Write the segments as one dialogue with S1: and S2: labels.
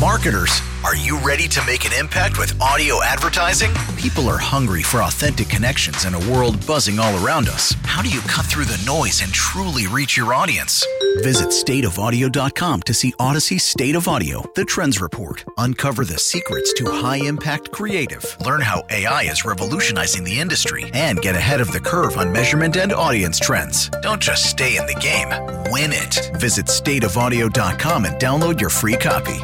S1: Marketers, are you ready to make an impact with audio advertising? People are hungry for authentic connections in a world buzzing all around us. How do you cut through the noise and truly reach your audience? Visit stateofaudio.com to see Odyssey State of Audio, the Trends Report. Uncover the secrets to high-impact creative. Learn how AI is revolutionizing the industry and get ahead of the curve on measurement and audience trends. Don't just stay in the game, win it. Visit stateofaudio.com and download your free copy.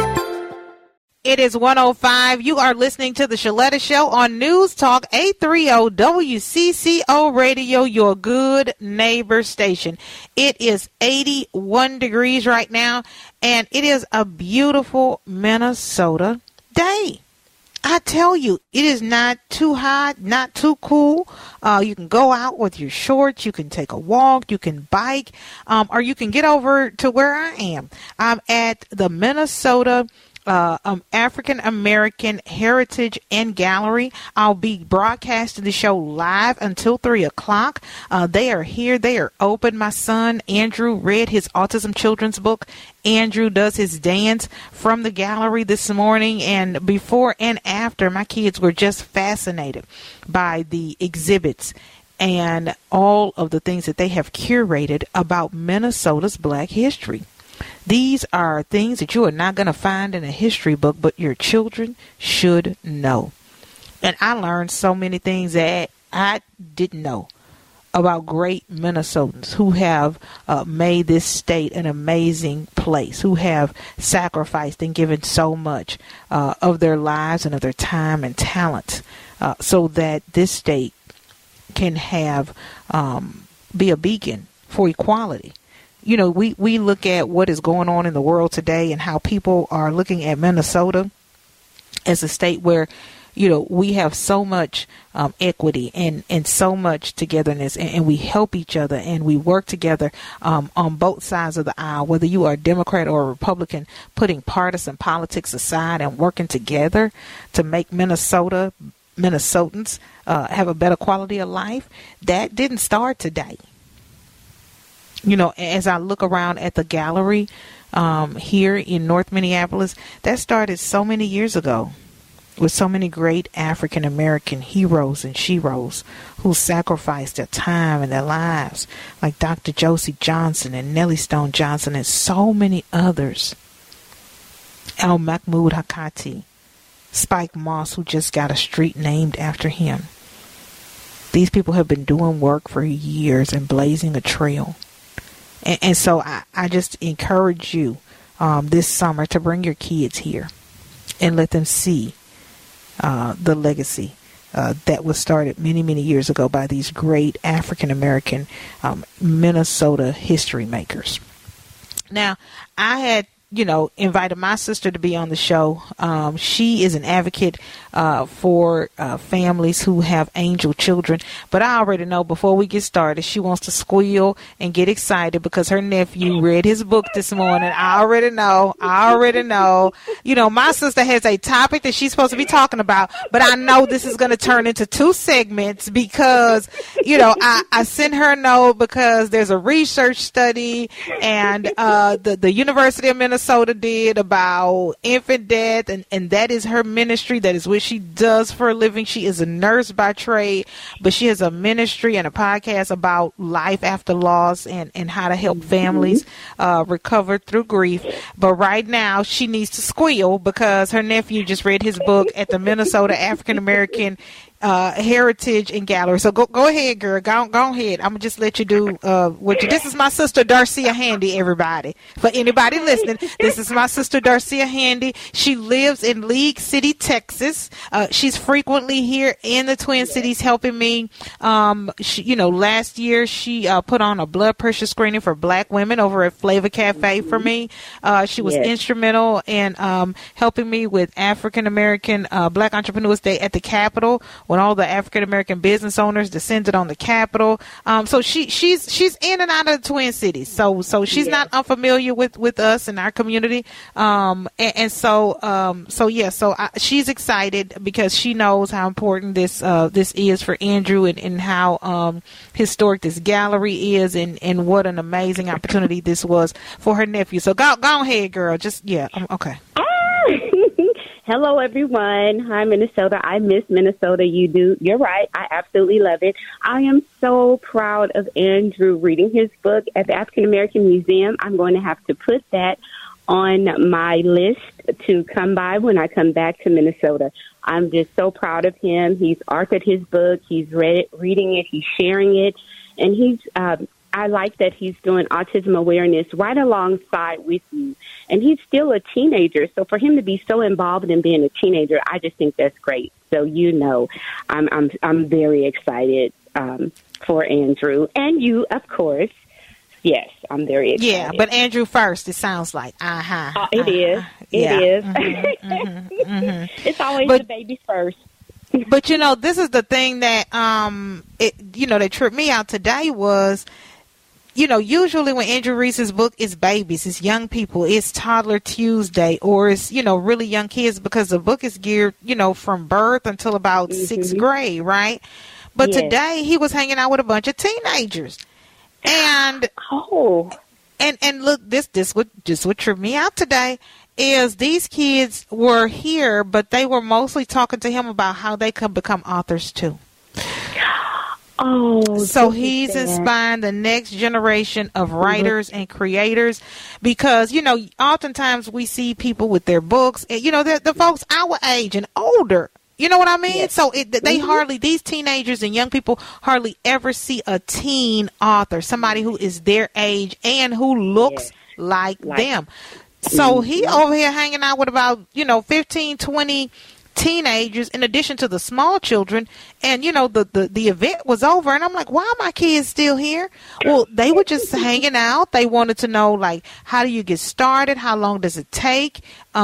S2: It is 1:05. You are listening to the Shaletta Show on News Talk 830 WCCO Radio, your good neighbor station. It is 81 degrees right now, and it is a beautiful Minnesota day. I tell you, it is not too hot, not too cool. You can go out with your shorts. You can take a walk. You can bike, or you can get over to where I am. I'm at the Minnesota African American Heritage and Gallery. I'll be broadcasting the show live until 3 o'clock. They are here. They are open. My son, Andrew, read his autism children's book. Andrew does his dance from the gallery this morning, and before and after, my kids were just fascinated by the exhibits and all of the things that they have curated about Minnesota's Black history. These are things that you are not going to find in a history book, but your children should know. And I learned so many things that I didn't know about great Minnesotans who have made this state an amazing place, who have sacrificed and given so much of their lives and of their time and talent so that this state can have be a beacon for equality. You know, we look at what is going on in the world today and how people are looking at Minnesota as a state where, you know, we have so much equity and so much togetherness, and we help each other and we work together on both sides of the aisle, whether you are a Democrat or a Republican, putting partisan politics aside and working together to make Minnesotans have a better quality of life. That didn't start today. You know, as I look around at the gallery here in North Minneapolis, that started so many years ago with so many great African American heroes and sheroes who sacrificed their time and their lives, like Dr. Josie Johnson and Nellie Stone Johnson and so many others. Al Mahmoud Hakati, Spike Moss, who just got a street named after him. These people have been doing work for years and blazing a trail. And so I just encourage you this summer to bring your kids here and let them see the legacy that was started many, many years ago by these great African-American Minnesota history makers. Now, I had, invited my sister to be on the show. She is an advocate for families who have angel children. But I already know before we get started, she wants to squeal and get excited because her nephew read his book this morning. I already know. My sister has a topic that she's supposed to be talking about, but I know this is going to turn into 2 segments because, I sent her a note because there's a research study and the University of Minnesota did about infant death, and that is her ministry. That is what she does for a living. She is a nurse by trade, but she has a ministry and a podcast about life after loss and how to help families recover through grief. But right now she needs to squeal because her nephew just read his book at the Minnesota African American Heritage and Gallery. So go ahead, girl. Go ahead. I'm gonna just let you do what you. This is my sister Darcia Handy, everybody. For anybody listening, this is my sister Darcia Handy. She lives in League City, Texas. She's frequently here in the Twin Cities helping me. Last year she put on a blood pressure screening for Black women over at Flavor Cafe for me. She was instrumental in helping me with African American Black Entrepreneurs Day at the Capitol, when all the African American business owners descended on the Capitol. So she's in and out of the Twin Cities. So she's not unfamiliar with us and our community. She's excited because she knows how important this is for Andrew and how historic this gallery is and what an amazing opportunity this was for her nephew. So go ahead, girl. Okay.
S3: Hello, everyone. Hi, Minnesota. I miss Minnesota. You do. You're right. I absolutely love it. I am so proud of Andrew reading his book at the African American Museum. I'm going to have to put that on my list to come by when I come back to Minnesota. I'm just so proud of him. He's authored his book. He's reading it. He's sharing it. And I like that he's doing autism awareness right alongside with you. And he's still a teenager. So for him to be so involved in being a teenager, I just think that's great. So, I'm very excited for Andrew and you, of course. Yes, I'm very excited.
S2: Yeah, but Andrew first, it sounds like.
S3: It is. It is.
S2: Mm-hmm.
S3: It's always the baby first.
S2: But, this is the thing that, that tripped me out today was, usually when Andrew reads his book, it's babies, it's young people, it's Toddler Tuesday, or it's, really young kids because the book is geared, from birth until about sixth grade, right? But today he was hanging out with a bunch of teenagers. And and look, this what tripped me out today is these kids were here, but they were mostly talking to him about how they could become authors too. So he's inspiring the next generation of writers and creators because, oftentimes we see people with their books, and, the folks our age and older. You know what I mean? Yes. So these teenagers and young people hardly ever see a teen author, somebody who is their age and who looks like them. So he over here hanging out with about, 15, 20 teenagers in addition to the small children. And, the event was over and I'm like, why are my kids still here? Well, they were just hanging out. They wanted to know, like, how do you get started? How long does it take?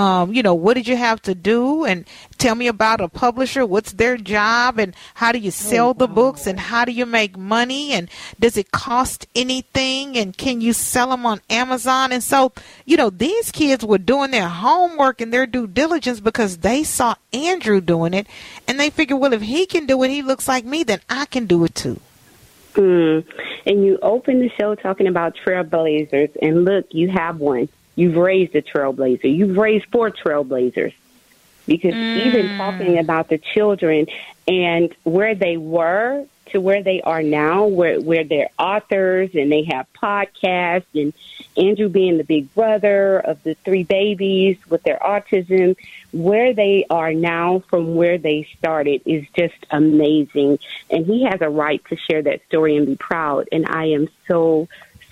S2: What did you have to do? And tell me about a publisher. What's their job? And how do you sell the books? And how do you make money? And does it cost anything? And can you sell them on Amazon? And so, these kids were doing their homework and their due diligence because they saw Andrew doing it. And they figured, well, if he can do it, he looks like me, then I can do it too.
S3: And you opened the show talking about trailblazers. And look, you have one. You've raised a trailblazer. You've raised 4 trailblazers. Because even talking about the children and where they were to where they are now, where they're authors and they have podcasts, and Andrew being the big brother of the 3 babies with their autism, where they are now from where they started is just amazing. And he has a right to share that story and be proud. And I am so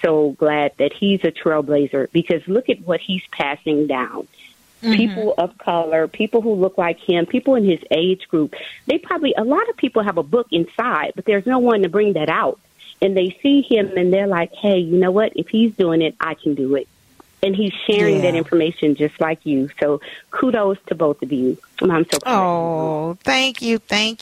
S3: glad that he's a trailblazer because look at what he's passing down. People of color, people who look like him, people in his age group. A lot of people have a book inside, but there's no one to bring that out. And they see him and they're like, hey, you know what? If he's doing it, I can do it. And he's sharing that information just like you. So kudos to both of you. I'm so proud.
S2: Oh, thank you.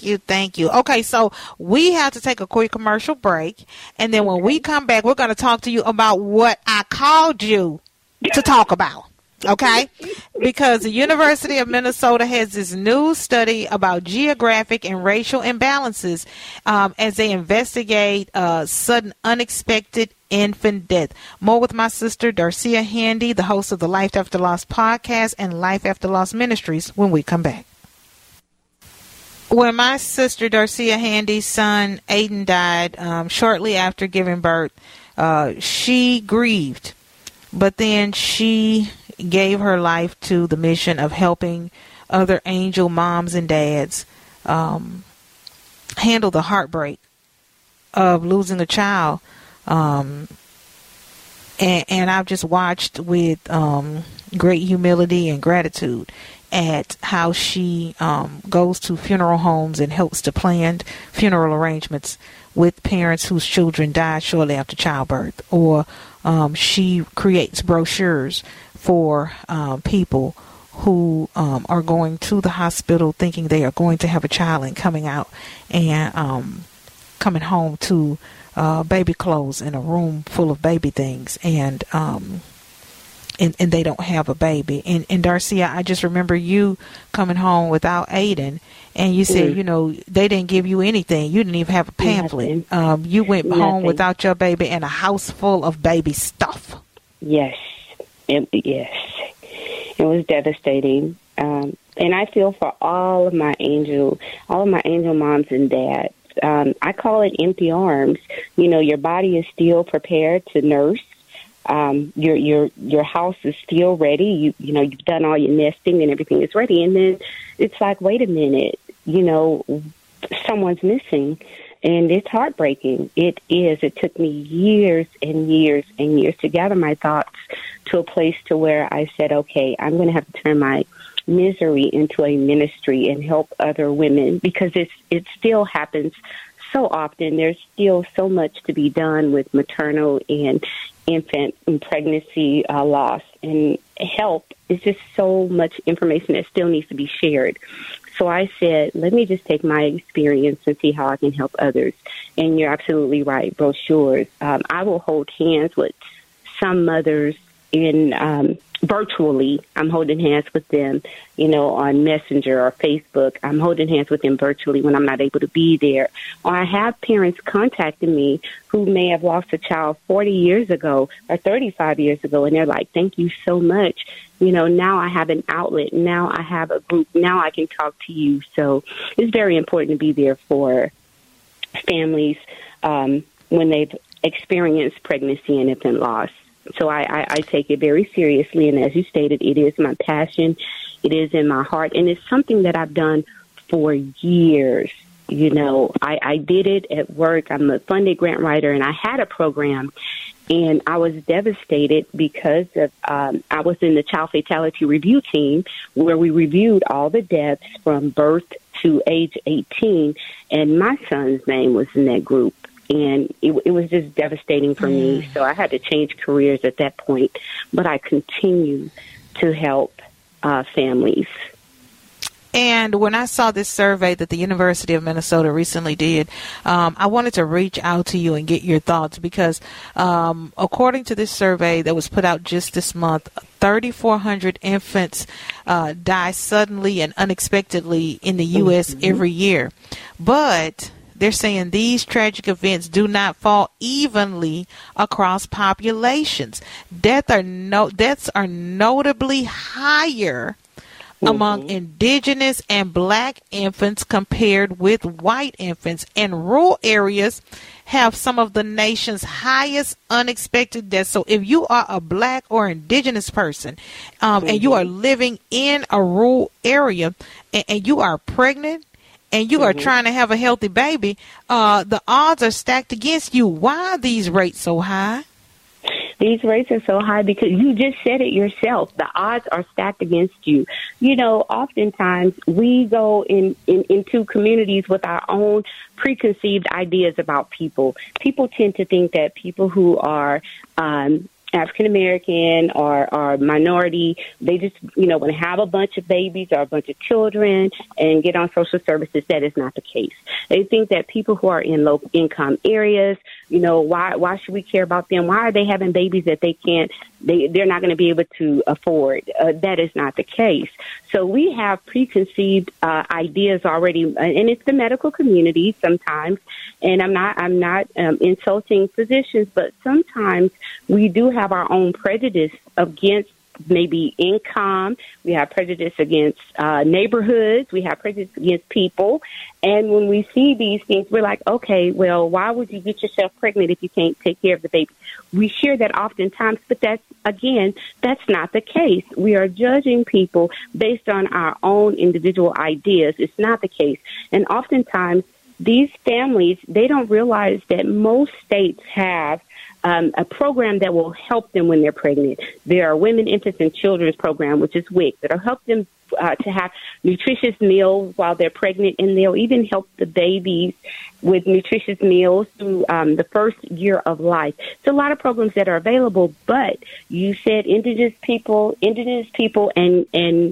S2: Okay, so we have to take a quick commercial break. And then when we come back, we're going to talk to you about what I called you to talk about. Okay, because the University of Minnesota has this new study about geographic and racial imbalances as they investigate sudden unexpected infant death. More with my sister, Darcia Handy, the host of the Life After Loss podcast and Life After Loss Ministries, when we come back. When my sister, Darcia Handy's son, Aiden, died shortly after giving birth, she grieved, but then she gave her life to the mission of helping other angel moms and dads handle the heartbreak of losing a child. And I've just watched with great humility and gratitude at how she goes to funeral homes and helps to plan funeral arrangements with parents whose children died shortly after childbirth, or she creates brochures for people who are going to the hospital thinking they are going to have a child and coming out and coming home to baby clothes in a room full of baby things, and they don't have a baby. And Darcia, I just remember you coming home without Aiden, and you said, they didn't give you anything. You didn't even have a pamphlet. You went home without your baby and a house full of baby stuff.
S3: Yes. Yes. It was devastating. And I feel for all of my angel moms and dads. I call it empty arms. You know, your body is still prepared to nurse. Your house is still ready. You've done all your nesting and everything is ready. And then it's like, wait a minute, someone's missing. And it's heartbreaking. It is. It took me years and years and years to gather my thoughts to a place to where I said, okay, I'm going to have to turn my misery into a ministry and help other women, because it still happens so often. There's still so much to be done with maternal and infant and pregnancy loss, and help is just so much information that still needs to be shared. So I said, let me just take my experience and see how I can help others. And you're absolutely right, brochures. I will hold hands with some mothers in virtually. I'm holding hands with them, on Messenger or Facebook. I'm holding hands with them virtually when I'm not able to be there. Or I have parents contacting me who may have lost a child 40 years ago or 35 years ago, and they're like, thank you so much. Now I have an outlet. Now I have a group. Now I can talk to you. So it's very important to be there for families when they've experienced pregnancy and infant loss. So I take it very seriously. And as you stated, it is my passion. It is in my heart. And it's something that I've done for years. I did it at work. I'm a funded grant writer, and I had a program. And I was devastated because of I was in the child fatality review team, where we reviewed all the deaths from birth to age 18. And my son's name was in that group. And it was just devastating for me. So I had to change careers at that point. But I continue to help families.
S2: And when I saw this survey that the University of Minnesota recently did, I wanted to reach out to you and get your thoughts, because according to this survey that was put out just this month, 3,400 infants die suddenly and unexpectedly in the U.S. every year. But they're saying these tragic events do not fall evenly across populations. Deaths are notably higher among indigenous and black infants compared with white infants, and rural areas have some of the nation's highest unexpected deaths. So if you are a black or indigenous person and you are living in a rural area and you are pregnant and you are trying to have a healthy baby, the odds are stacked against you. Why are these rates so high?
S3: These rates are so high because you just said it yourself. The odds are stacked against you. Oftentimes we go into communities with our own preconceived ideas about people. People tend to think that people who are African American or minority, they just, want to have a bunch of babies or a bunch of children and get on social services. That is not the case. They think that people who are in low income areas, why should we care about them? Why are they having babies that they're not going to be able to afford? That is not the case. So we have preconceived ideas already, and it's the medical community sometimes. And I'm not insulting physicians, but sometimes we do have our own prejudice against maybe income. We have prejudice against neighborhoods. We have prejudice against people. And when we see these things, we're like, okay, well, why would you get yourself pregnant if you can't take care of the baby? We hear that oftentimes, but that's not the case. We are judging people based on our own individual ideas. It's not the case. And oftentimes, these families, they don't realize that most states have a program that will help them when they're pregnant. There are Women, Infants, and Children's Program, which is WIC, that'll help them to have nutritious meals while they're pregnant, and they'll even help the babies with nutritious meals through the first year of life. It's a lot of programs that are available, but you said indigenous people, and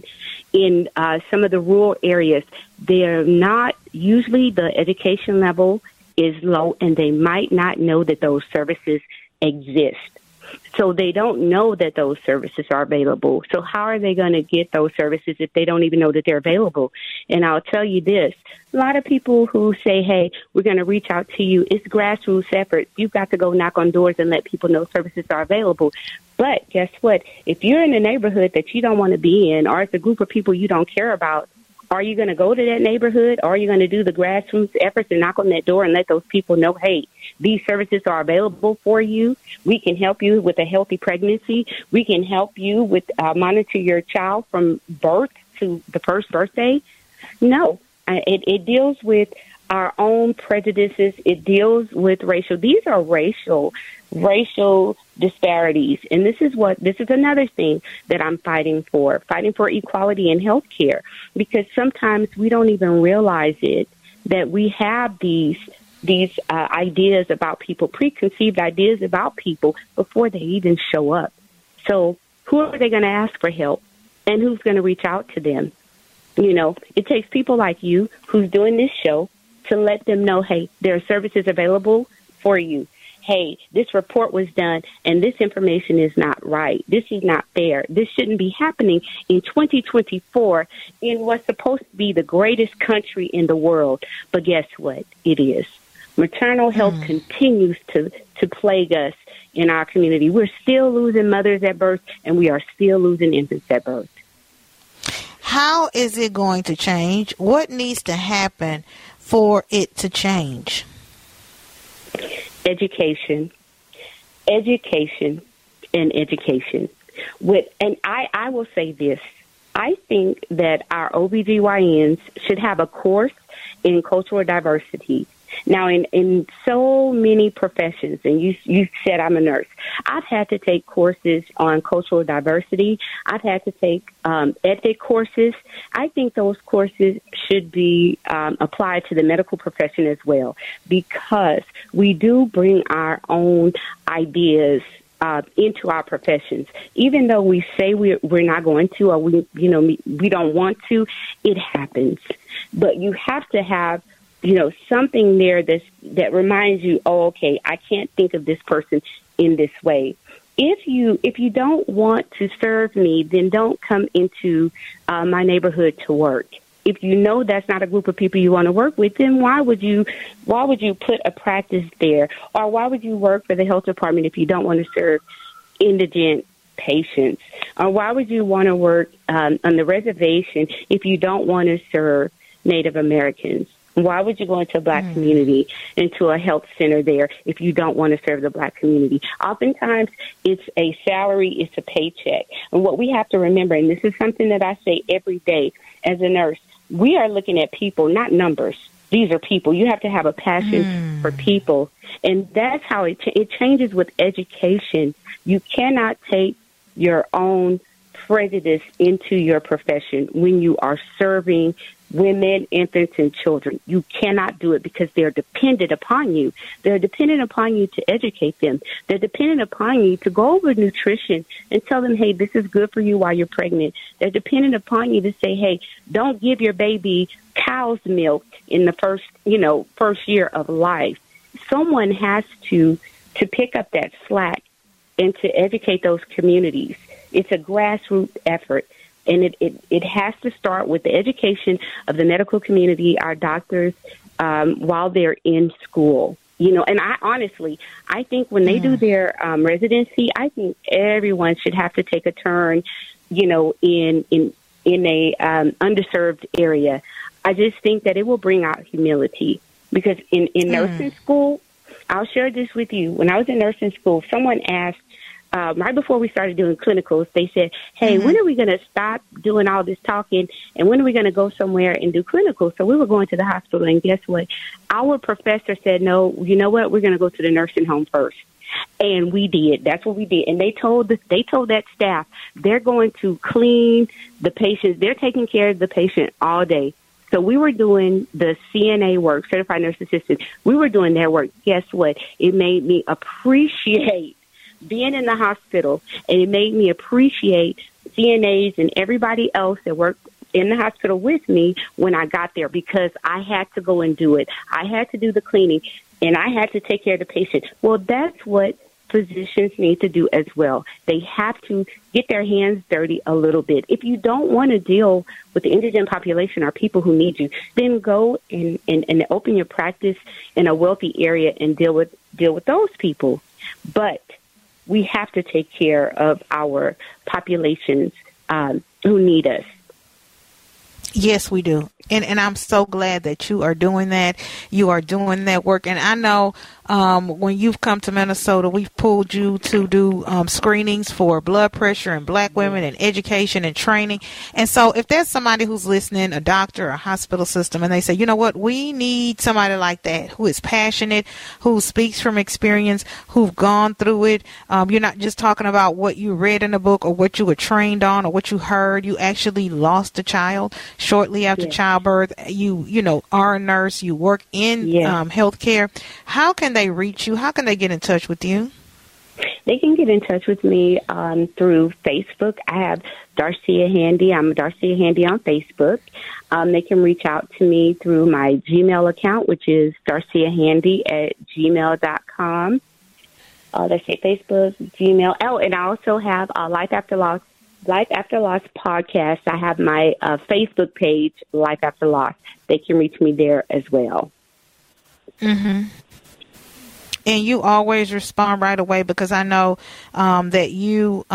S3: in some of the rural areas, they're not, usually the education level is low, and they might not know that those services exist. So they don't know that those services are available. So how are they going to get those services if they don't even know that they're available? And I'll tell you this, a lot of people who say, hey, we're going to reach out to you, it's grassroots effort. You've got to go knock on doors and let people know services are available. But guess what? If you're in a neighborhood that you don't want to be in, or it's a group of people you don't care about, are you going to go to that neighborhood? Or are you going to do the grassroots efforts and knock on that door and let those people know, hey, these services are available for you. We can help you with a healthy pregnancy. We can help you with monitor your child from birth to the first birthday. No, it deals with our own prejudices. It deals with racial. These are racial disparities. And this is another thing that I'm fighting for equality in healthcare, because sometimes we don't even realize it, that we have these ideas about people, preconceived ideas about people before they even show up. So who are they going to ask for help, and who's going to reach out to them? You know, it takes people like you who's doing this show to let them know, hey, there are services available for you. Hey, this report was done and this information is not right. This is not fair. This shouldn't be happening in 2024 in what's supposed to be the greatest country in the world. But guess what? It is. Maternal health continues to plague us in our community. We're still losing mothers at birth, and we are still losing infants at birth.
S2: How is it going to change? What needs to happen for it to change?
S3: Education, and education. And I will say this. I think that our OBGYNs should have a course in cultural diversity. Now, in so many professions, and you said I'm a nurse, I've had to take courses on cultural diversity. I've had to take ethic courses. I think those courses should be applied to the medical profession as well, because we do bring our own ideas into our professions. Even though we say we're not going to, or we don't want to, it happens. But you have to have something there that reminds you, oh, okay, I can't think of this person in this way. If you don't want to serve me, then don't come into my neighborhood to work. If you know that's not a group of people you want to work with, then why would you put a practice there? Or why would you work for the health department if you don't want to serve indigent patients? Or why would you want to work on the reservation if you don't want to serve Native Americans? Why would you go into a black community, into a health center there, if you don't want to serve the black community? Oftentimes, it's a salary, it's a paycheck. And what we have to remember, and this is something that I say every day as a nurse, we are looking at people, not numbers. These are people. You have to have a passion for people. And that's how it changes with education. You cannot take your own prejudice into your profession when you are serving women, infants, and children. You cannot do it, because they're dependent upon you. They're dependent upon you to educate them. They're dependent upon you to go over nutrition and tell them, hey, this is good for you while you're pregnant. They're dependent upon you to say, hey, don't give your baby cow's milk in the first year of life. Someone has to pick up that slack and to educate those communities. It's a grassroots effort. And it has to start with the education of the medical community, our doctors, while they're in school. And I think when they do their residency, I think everyone should have to take a turn, in a underserved area. I just think that it will bring out humility, because in nursing school, I'll share this with you. When I was in nursing school, someone asked, right before we started doing clinicals, they said, hey, when are we going to stop doing all this talking, and when are we going to go somewhere and do clinicals? So we were going to the hospital, and guess what? Our professor said, no, you know what? We're going to go to the nursing home first. And we did. That's what we did. And they told that staff they're going to clean the patients. They're taking care of the patient all day. So we were doing the CNA work, Certified Nurse Assistant. We were doing their work. Guess what? It made me appreciate being in the hospital, and it made me appreciate CNAs and everybody else that worked in the hospital with me when I got there, because I had to go and do it. I had to do the cleaning, and I had to take care of the patient. Well, that's what physicians need to do as well. They have to get their hands dirty a little bit. If you don't want to deal with the indigent population or people who need you, then go and open your practice in a wealthy area and deal with those people. But we have to take care of our populations who need us.
S2: Yes, we do. And I'm so glad that you are doing that. You are doing that work. And I know when you've come to Minnesota, we've pulled you to do screenings for blood pressure and black women and education and training. And so if there's somebody who's listening, a doctor, a hospital system, and they say, you know what, we need somebody like that who is passionate, who speaks from experience, who've gone through it. You're not just talking about what you read in a book or what you were trained on or what you heard. You actually lost a child shortly after childbirth. You know, are a nurse. You work in healthcare. How can they reach you? How can they get in touch with you?
S3: They can get in touch with me through Facebook. I have Darcia Handy. I'm Darcia Handy on Facebook. They can reach out to me through my Gmail account, which is darciahandy@gmail.com. Let's say Facebook, Gmail. Oh, and I also have Life After Loss podcast. I have my Facebook page, Life After Loss. They can reach me there as well. Mm-hmm.
S2: And you always respond right away, because I know that you,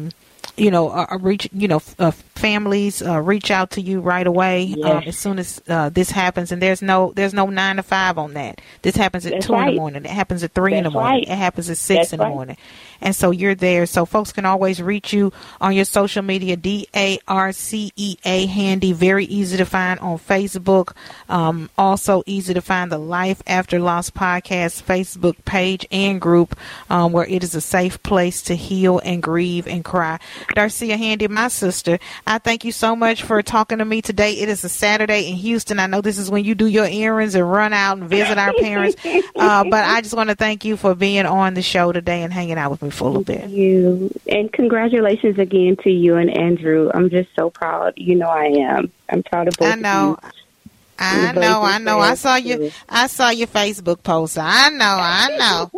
S2: families reach out to you right away as soon as this happens. And there's no 9 to 5 on that. This happens at 2 in the morning. It happens at 3 in the morning. It happens at 6 in the morning. And so you're there. So folks can always reach you on your social media, DARCEA Handy. Very easy to find on Facebook. Also easy to find the Life After Loss podcast Facebook page and group, where it is a safe place to heal and grieve and cry. Darcia Handy, my sister, I thank you so much for talking to me today. It is a Saturday in Houston. I know this is when you do your errands and run out and visit our parents. But I just want to thank you for being on the show today and hanging out with me for a little bit.
S3: Thank you. And congratulations again to you and Andrew. I'm just so proud. You know I am. I'm proud of both of you.
S2: I know. I saw your Facebook post. I know.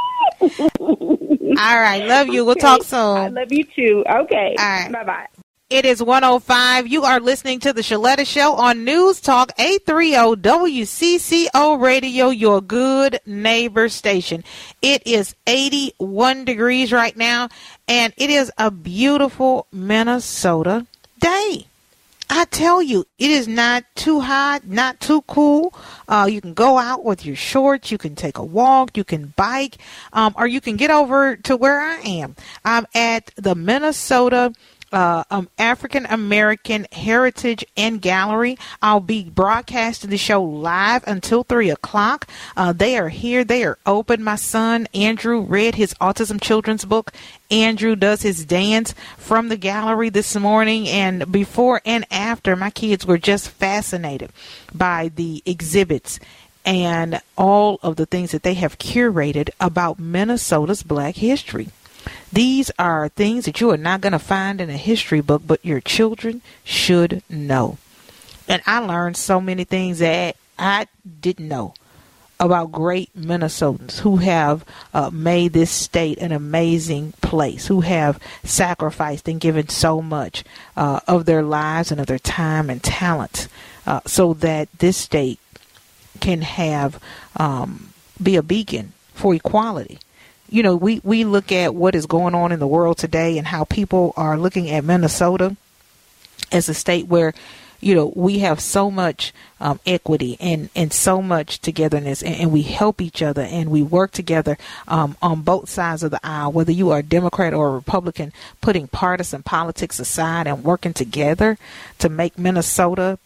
S2: All right. Love you. We'll talk soon.
S3: I love you too. Okay.
S2: All right.
S3: Bye-bye.
S2: It is 1:05. You are listening to the Shaletta Show on News Talk 830 WCCO Radio, your good neighbor station. It is 81 degrees right now, and it is a beautiful Minnesota day. I tell you, it is not too hot, not too cool. You can go out with your shorts. You can take a walk. You can bike, or you can get over to where I am. I'm at the Minnesota African American Heritage and Gallery. I'll be broadcasting the show live until 3 o'clock. They are here. They are open. My son, Andrew, read his autism children's book. Andrew does his dance from the gallery this morning, and before and after, my kids were just fascinated by the exhibits and all of the things that they have curated about Minnesota's Black history. These are things that you are not going to find in a history book, but your children should know. And I learned so many things that I didn't know about great Minnesotans who have made this state an amazing place, who have sacrificed and given so much of their lives and of their time and talent so that this state can have be a beacon for equality. You know, we look at what is going on in the world today and how people are looking at Minnesota as a state where, you know, we have so much equity and so much togetherness, and we help each other and we work together on both sides of the aisle, whether you are a Democrat or a Republican, putting partisan politics aside and working together to make Minnesotans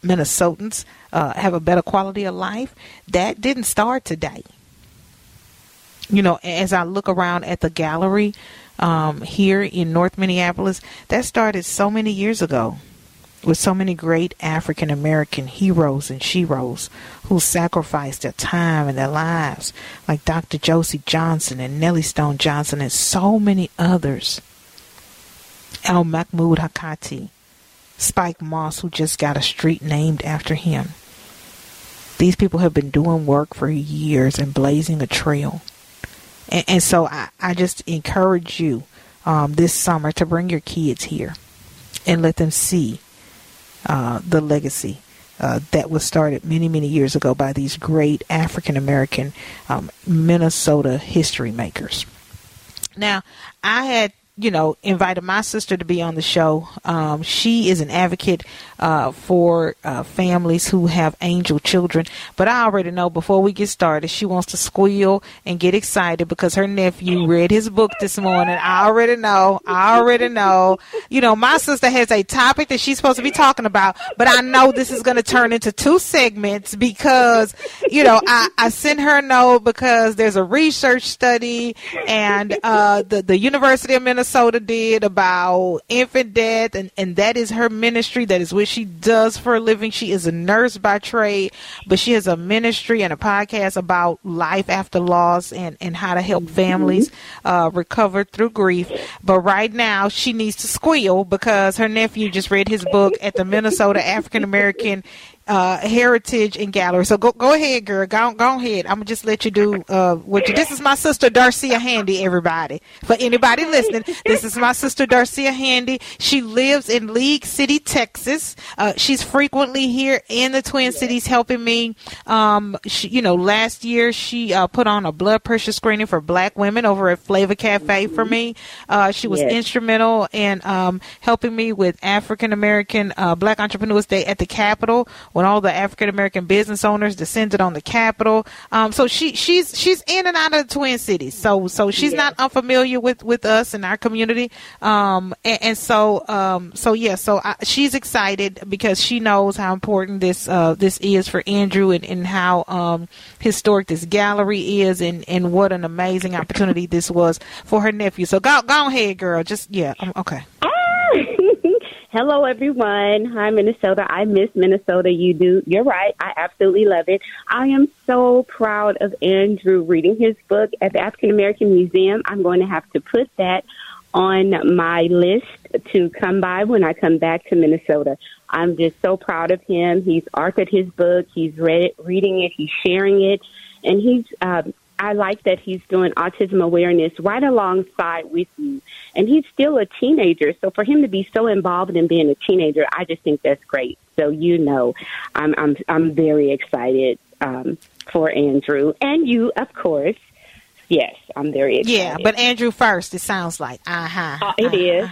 S2: have a better quality of life. That didn't start today. You know, as I look around at the gallery here in North Minneapolis, that started so many years ago with so many great African American heroes and sheroes who sacrificed their time and their lives, like Dr. Josie Johnson and Nellie Stone Johnson and so many others. Al Mahmoud Hakati, Spike Moss, who just got a street named after him. These people have been doing work for years and blazing a trail. And so I just encourage you this summer to bring your kids here and let them see the legacy that was started many, many years ago by these great African-American Minnesota history makers. Now, I had invited my sister to be on the show. She is an advocate for families who have angel children. But I already know before we get started, she wants to squeal and get excited because her nephew read his book this morning. I already know. My sister has a topic that she's supposed to be talking about, but I know this is going to turn into 2 segments because, I sent her a note because there's a research study and the University of Minnesota did about infant death, and that is her ministry. That is what she does for a living. She is a nurse by trade, but she has a ministry and a podcast about life after loss and how to help families recover through grief. But right now she needs to squeal because her nephew just read his book at the Minnesota African American Heritage and Gallery. So go ahead, girl. Go ahead. I'm gonna just let you do what you. This is my sister Darcia Handy, everybody. For anybody listening, this is my sister Darcia Handy. She lives in League City, Texas. She's frequently here in the Twin Cities helping me. Last year she put on a blood pressure screening for Black women over at Flavor Cafe for me. She was instrumental in helping me with African American Black Entrepreneurs Day at the Capitol, when all the African American business owners descended on the Capitol. So she's in and out of the Twin Cities. So she's not unfamiliar with us and our community. She's excited because she knows how important this is for Andrew and how historic this gallery is and what an amazing opportunity this was for her nephew. So go ahead, girl. Okay.
S3: Hello, everyone. Hi, Minnesota. I miss Minnesota. You do. You're right. I absolutely love it. I am so proud of Andrew reading his book at the African American Museum. I'm going to have to put that on my list to come by when I come back to Minnesota. I'm just so proud of him. He's authored his book. He's reading it. He's sharing it. And I like that he's doing autism awareness right alongside with you. And he's still a teenager. So for him to be so involved in being a teenager, I just think that's great. So, I'm very excited for Andrew and you, of course. Yes, I'm very excited.
S2: Yeah, but Andrew first, it sounds like.
S3: It is.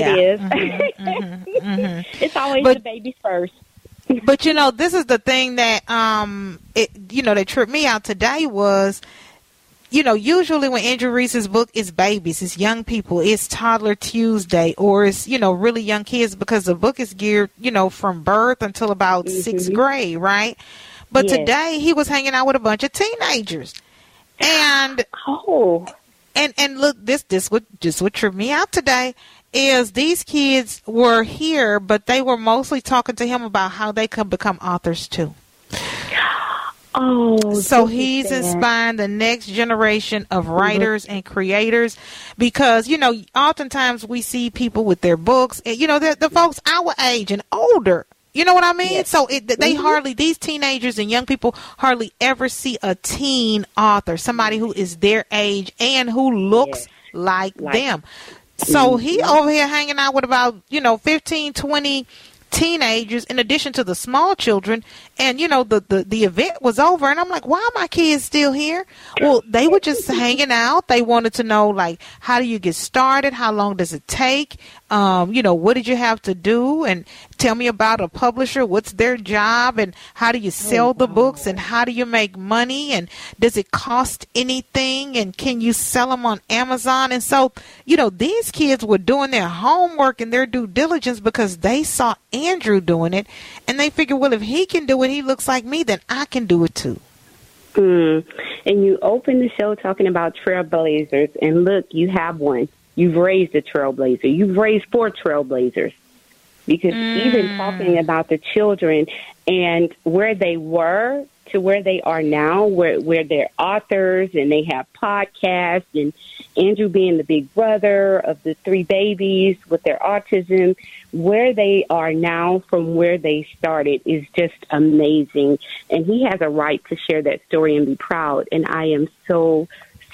S3: It's always the baby first.
S2: But, this is the thing that, that tripped me out today was, usually when Andrew reads his book, it's babies, it's young people, it's Toddler Tuesday, or it's, really young kids because the book is geared, from birth until about 6th grade, right? But today he was hanging out with a bunch of teenagers. And, and look, this would trip me out today. Is these kids were here, but they were mostly talking to him about how they could become authors too. So he's inspiring the next generation of writers and creators because, oftentimes we see people with their books, and, the folks our age and older. You know what I mean? Yes. So these teenagers and young people hardly ever see a teen author, somebody who is their age and who looks like them. So he over here hanging out with about, 15, 20 teenagers in addition to the small children. And, the event was over. And I'm like, why are my kids still here? Well, they were just hanging out. They wanted to know, like, how do you get started? How long does it take? What did you have to do? And tell me about a publisher. What's their job? And how do you sell the books? And how do you make money? And does it cost anything? And can you sell them on Amazon? And so, these kids were doing their homework and their due diligence because they saw Andrew doing it. And they figured, well, if he can do it, he looks like me, then I can do it too.
S3: And you open the show talking about trailblazers. And look, you have one. You've raised a trailblazer. You've raised 4 trailblazers. Because even talking about the children and where they were to where they are now, where they're authors and they have podcasts, and Andrew being the big brother of the 3 babies with their autism, where they are now from where they started is just amazing. And he has a right to share that story and be proud. And I am so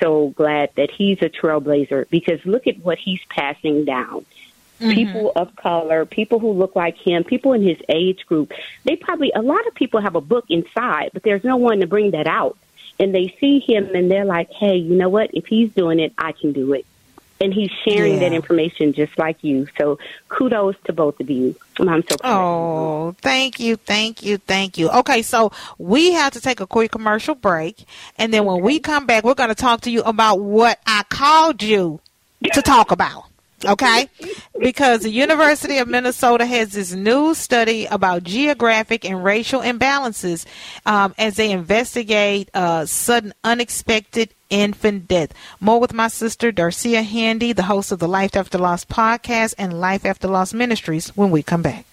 S3: so glad that he's a trailblazer, because look at what he's passing down. People of color, people who look like him, people in his age group, a lot of people have a book inside, but there's no one to bring that out. And they see him and they're like, hey, you know what? If he's doing it, I can do it. And he's sharing that information just like you. So kudos to both of you. I'm so proud.
S2: Oh, thank you. Okay, so we have to take a quick commercial break. And then when we come back, we're going to talk to you about what I called you to talk about. Okay, because the University of Minnesota has this new study about geographic and racial imbalances as they investigate sudden unexpected infant death. More with my sister, Darcia Handy, the host of the Life After Loss podcast and Life After Loss Ministries, when we come back.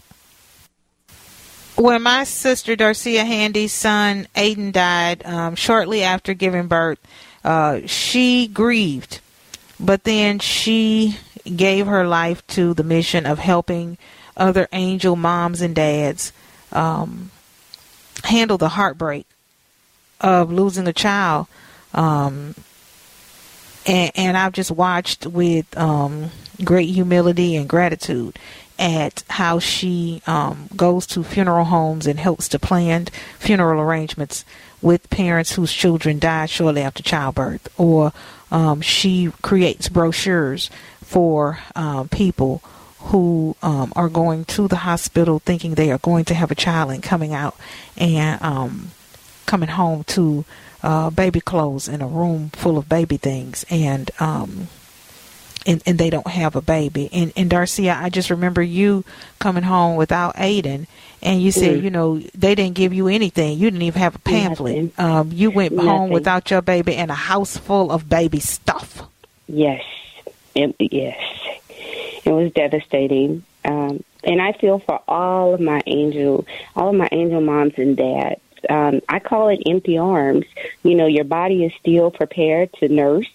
S2: When my sister, Darcia Handy's son, Aiden, died shortly after giving birth, she grieved, but then she gave her life to the mission of helping other angel moms and dads handle the heartbreak of losing a child. And I've just watched with great humility and gratitude at how she goes to funeral homes and helps to plan funeral arrangements with parents whose children died shortly after childbirth, or she creates brochures for people who are going to the hospital thinking they are going to have a child and coming out and coming home to baby clothes in a room full of baby things, and they don't have a baby. And Darcia, I just remember you coming home without Aiden, and you said, you know, they didn't give you anything. You didn't even have a pamphlet. You went home without your baby and a house full of baby stuff.
S3: Yes. Yes. It was devastating. And I feel for all of my angel moms and dads. I call it empty arms. You know, your body is still prepared to nurse.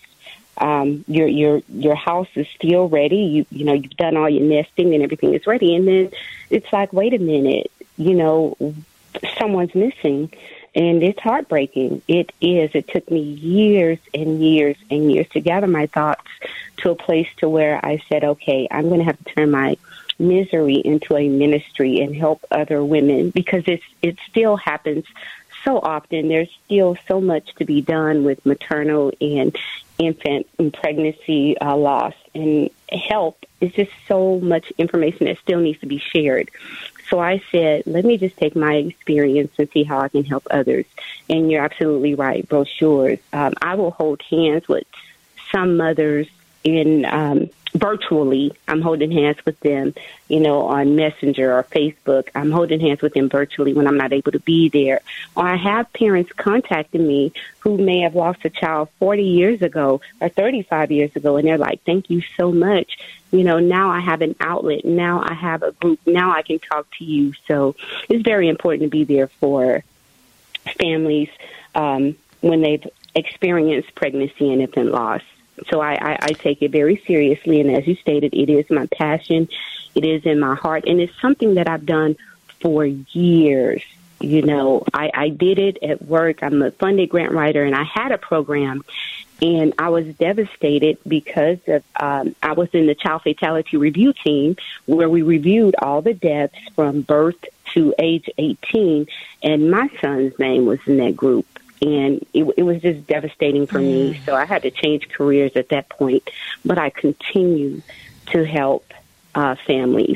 S3: Your house is still ready. You know, you've done all your nesting and everything is ready. And then it's like, wait a minute, you know, someone's missing. And it's heartbreaking. It is. It took me years and years and years to gather my thoughts to a place to where I said, okay, I'm going to have to turn my misery into a ministry and help other women, because it still happens so often. There's still so much to be done with maternal and infant and pregnancy loss, and help is just so much information that still needs to be shared. So I said, let me just take my experience and see how I can help others. And you're absolutely right, brochures. I will hold hands with some mothers in virtually. I'm holding hands with them, you know, on Messenger or Facebook. I'm holding hands with them virtually when I'm not able to be there. Or I have parents contacting me who may have lost a child 40 years ago or 35 years ago, and they're like, thank you so much. You know, now I have an outlet. Now I have a group. Now I can talk to you. So it's very important to be there for families when they've experienced pregnancy and infant loss. So I take it very seriously. And as you stated, it is my passion. It is in my heart. And it's something that I've done for years. You know, I did it at work. I'm a funded grant writer, and I had a program. And I was devastated because of I was in the child fatality review team where we reviewed all the deaths from birth to age 18. And my son's name was in that group. And it was just devastating for me. So I had to change careers at that point. But I continue to help families.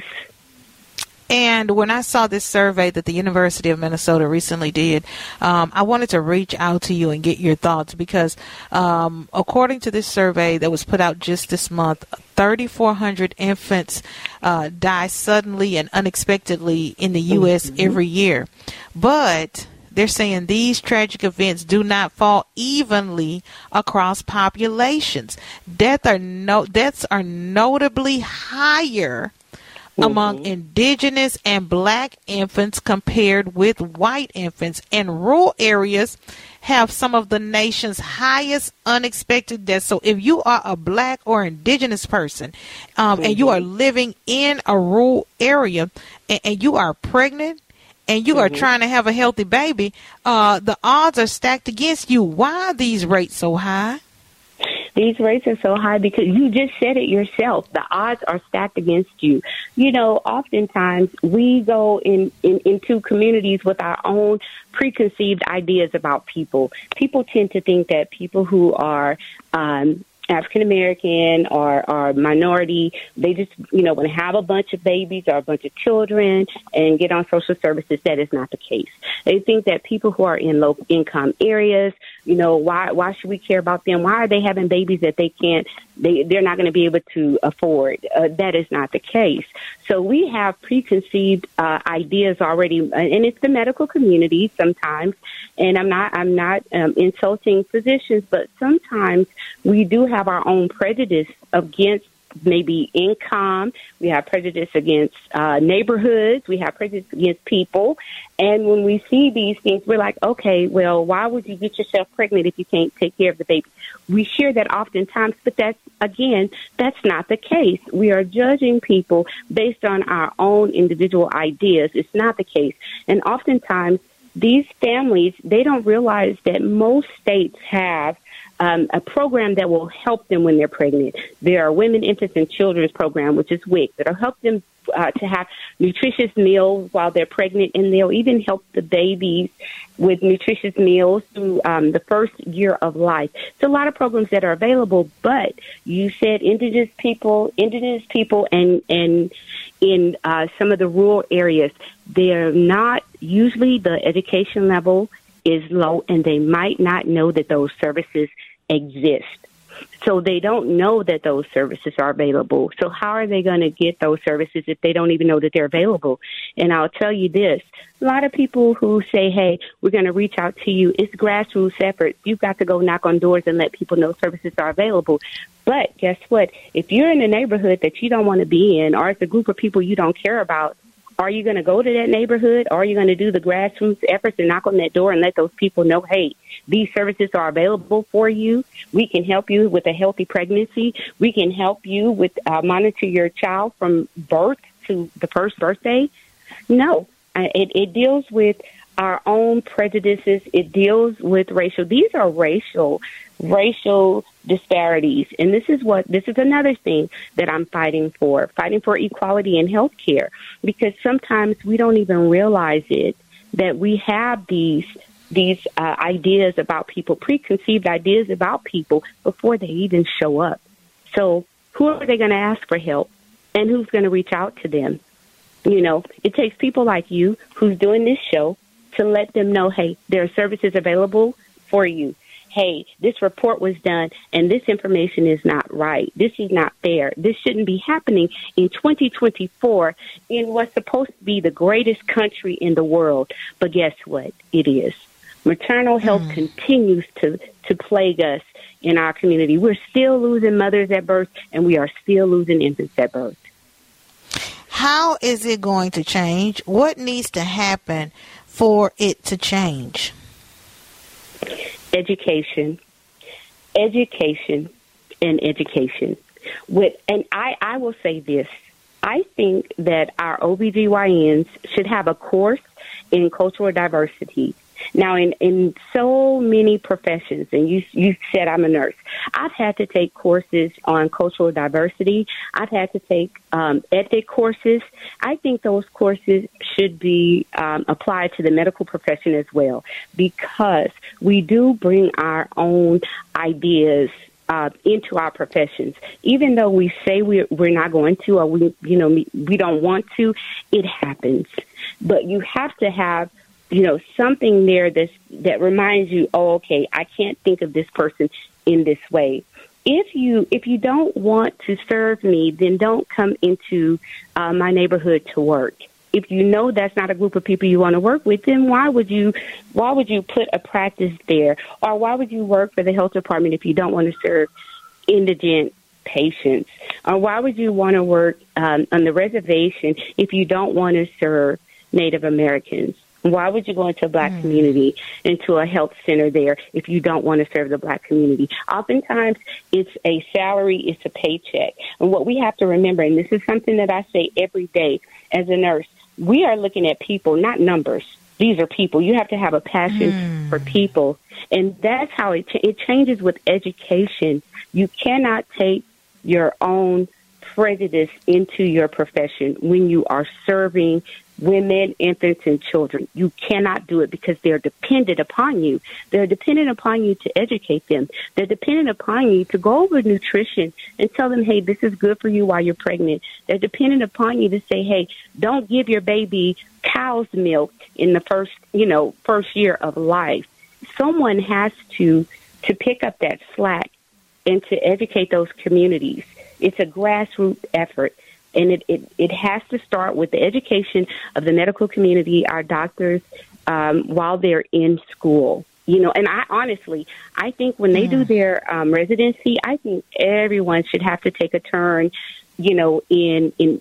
S2: And when I saw this survey that the University of Minnesota recently did, I wanted to reach out to you and get your thoughts, because according to this survey that was put out just this month, 3,400 infants die suddenly and unexpectedly in the U.S. every year. But they're saying these tragic events do not fall evenly across populations. Deaths are notably higher among indigenous and black infants compared with white infants, and rural areas have some of the nation's highest unexpected deaths. So if you are a black or indigenous person and you are living in a rural area and you are pregnant and you are trying to have a healthy baby, the odds are stacked against you. Why are these rates so high?
S3: These rates are so high because you just said it yourself. The odds are stacked against you. You know, oftentimes we go into communities with our own preconceived ideas about people. People tend to think that people who are African American or minority, they just, want to have a bunch of babies or a bunch of children and get on social services. That is not the case. They think that people who are in low income areas, why should we care about them? Why are they having babies that they're not going to be able to afford? That is not the case. So we have preconceived ideas already, and it's the medical community sometimes. And I'm not insulting physicians, but sometimes we do have our own prejudice against maybe income. We have prejudice against neighborhoods. We have prejudice against people. And when we see these things, we're like, okay, well, why would you get yourself pregnant if you can't take care of the baby? We hear that oftentimes, but that's not the case. We are judging people based on our own individual ideas. It's not the case. And oftentimes, these families, they don't realize that most states have a program that will help them when they're pregnant. There are Women, Infants, and Children's Program, which is WIC, that'll help them to have nutritious meals while they're pregnant, and they'll even help the babies with nutritious meals through the first year of life. So a lot of programs that are available, but you said indigenous people, and in some of the rural areas, they're not, usually the education level is low, and they might not know that those services exist. So they don't know that those services are available. So how are they going to get those services if they don't even know that they're available? And I'll tell you this, a lot of people who say, hey, we're going to reach out to you, it's grassroots efforts. You've got to go knock on doors and let people know services are available. But guess what? If you're in a neighborhood that you don't want to be in, or it's a group of people you don't care about, are you going to go to that neighborhood, or are you going to do the grassroots efforts and knock on that door and let those people know, hey, these services are available for you. We can help you with a healthy pregnancy. We can help you with monitor your child from birth to the first birthday. No, it deals with our own prejudices. It deals with racial. These are racial disparities. And this is another thing that I'm fighting for equality in healthcare, because sometimes we don't even realize it, that we have these ideas about people, preconceived ideas about people before they even show up. So who are they going to ask for help, and who's going to reach out to them? It takes people like you who's doing this show to let them know, hey, there are services available for you. Hey, this report was done and this information is not right. This is not fair. This shouldn't be happening in 2024 in what's supposed to be the greatest country in the world. But guess what? It is. Maternal health continues to plague us in our community. We're still losing mothers at birth, and we are still losing infants at birth.
S2: How is it going to change? What needs to happen for it to change?
S3: Education, and education. And I will say this. I think that our OBGYNs should have a course in cultural diversity. Now, in so many professions, and you said I'm a nurse, I've had to take courses on cultural diversity. I've had to take ethic courses. I think those courses should be applied to the medical profession as well, because we do bring our own ideas into our professions. Even though we say we're not going to, or we don't want to, it happens. But you have to have something there that reminds you, oh, okay, I can't think of this person in this way. If you don't want to serve me, then don't come into my neighborhood to work. If you know that's not a group of people you want to work with, then why would you put a practice there? Or why would you work for the health department if you don't want to serve indigent patients? Or why would you want to work on the reservation if you don't want to serve Native Americans? Why would you go into a black community, into a health center there, if you don't want to serve the black community? Oftentimes, it's a salary, it's a paycheck. And what we have to remember, and this is something that I say every day as a nurse, we are looking at people, not numbers. These are people. You have to have a passion for people. And that's how it changes with education. You cannot take your own prejudice into your profession when you are serving women, infants, and children. You cannot do it because they're dependent upon you. They're dependent upon you to educate them. They're dependent upon you to go over nutrition and tell them, hey, this is good for you while you're pregnant. They're dependent upon you to say, hey, don't give your baby cow's milk in the first year of life. Someone has to pick up that slack and to educate those communities. It's a grassroots effort. And it has to start with the education of the medical community, our doctors, while they're in school. And I think when they do their residency, I think everyone should have to take a turn, in a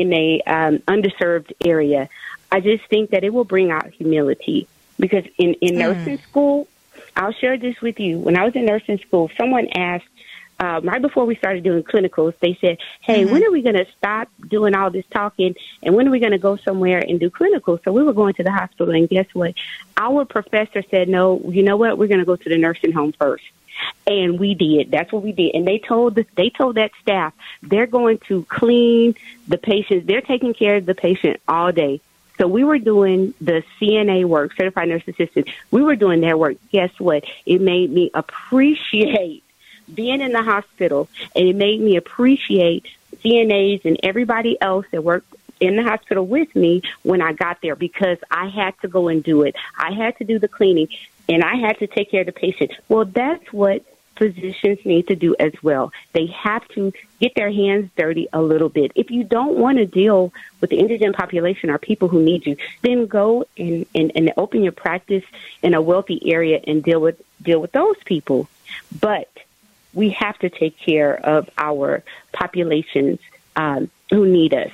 S3: underserved area. I just think that it will bring out humility because in nursing school, I'll share this with you. When I was in nursing school, someone asked, right before we started doing clinicals, they said, hey, when are we going to stop doing all this talking and when are we going to go somewhere and do clinicals? So we were going to the hospital, and guess what? Our professor said, no, you know what? We're going to go to the nursing home first. And we did. That's what we did. And they told that staff they're going to clean the patients. They're taking care of the patient all day. So we were doing the CNA work, Certified Nurse Assistant. We were doing their work. Guess what? It made me appreciate being in the hospital, and it made me appreciate CNAs and everybody else that worked in the hospital with me when I got there because I had to go and do it. I had to do the cleaning, and I had to take care of the patient. Well, that's what physicians need to do as well. They have to get their hands dirty a little bit. If you don't want to deal with the indigent population or people who need you, then go and open your practice in a wealthy area and deal with those people. But we have to take care of our populations who need us.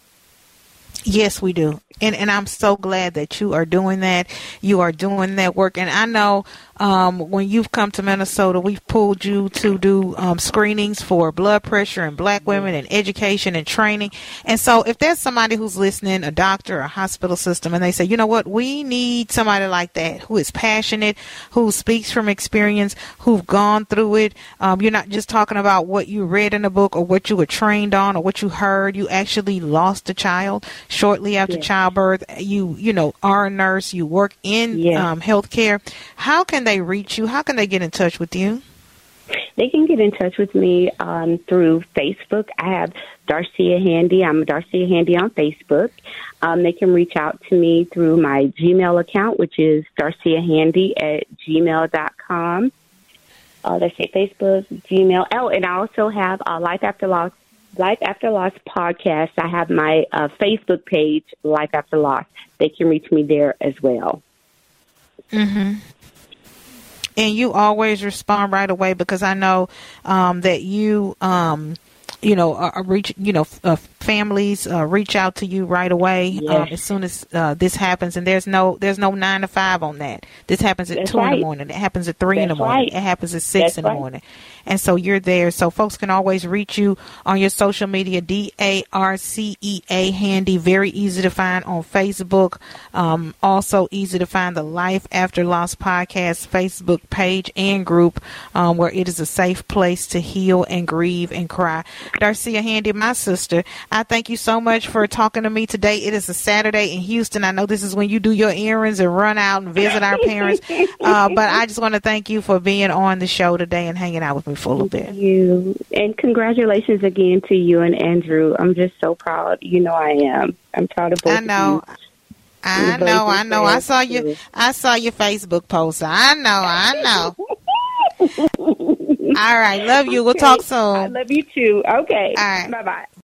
S2: Yes, we do. And I'm so glad that you are doing that. You are doing that work. And I know when you've come to Minnesota, we've pulled you to do screenings for blood pressure in Black women and education and training. And so if there's somebody who's listening, a doctor, a hospital system, and they say, you know what, we need somebody like that who is passionate, who speaks from experience, who've gone through it. You're not just talking about what you read in a book or what you were trained on or what you heard. You actually lost a child shortly after childbirth. You are a nurse. You work in healthcare. How can they reach you? How can they get in touch with you?
S3: They can get in touch with me through Facebook. I have Darcia Handy. I'm Darcia Handy on Facebook. They can reach out to me through my Gmail account, which is darciahandy@gmail.com. Let's say Facebook, Gmail. Oh, and I also have Life After Loss podcast. I have my Facebook page, Life After Loss. They can reach me there as well.
S2: Mm-hmm. And you always respond right away because I know that you families reach out to you right away as soon as this happens. And there's no 9 to 5 on that. This happens at 2 in the morning. It happens at 3 in the morning. It happens at 6 in the morning. And so you're there. So folks can always reach you on your social media, DARCEA Handy. Very easy to find on Facebook. Also easy to find the Life After Loss podcast Facebook page and group where it is a safe place to heal and grieve and cry. Darcia Handy, my sister, I thank you so much for talking to me today. It is a Saturday in Houston. I know this is when you do your errands and run out and visit our parents. But I just want to thank you for being on the show today and hanging out with me for a little bit.
S3: Thank you. And congratulations again to you and Andrew. I'm just so proud. You know I am. I'm proud of both of you.
S2: I know. I saw your Facebook post. I know. All right. Love you. We'll talk soon.
S3: I love you too. Okay.
S2: All right.
S3: Bye-bye.